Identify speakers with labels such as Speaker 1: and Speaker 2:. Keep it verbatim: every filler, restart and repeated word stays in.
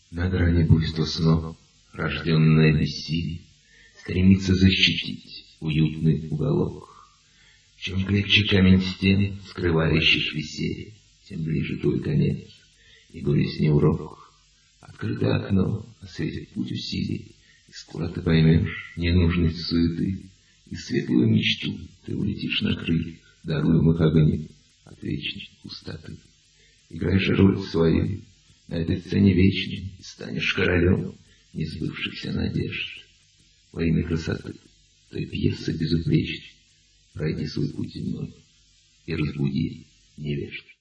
Speaker 1: На грани буйства снов, рожденное бессилие, стремится защитить уютный уголок. Чем крепче камень стен, скрывающих веселье, тем ближе твой конец, и горестней урок. Открытое окно осветит путь усилий, и скоро ты поймешь ненужность суеты, и светлую мечту ты улетишь на крыльях, даруемых огню от вечной пустоты. Играешь роль свою на этой сцене вечной, и станешь королем несбывшихся надежд. Во имя красоты той пьесы безупречной пройди свой путь земной и разбуди невежд.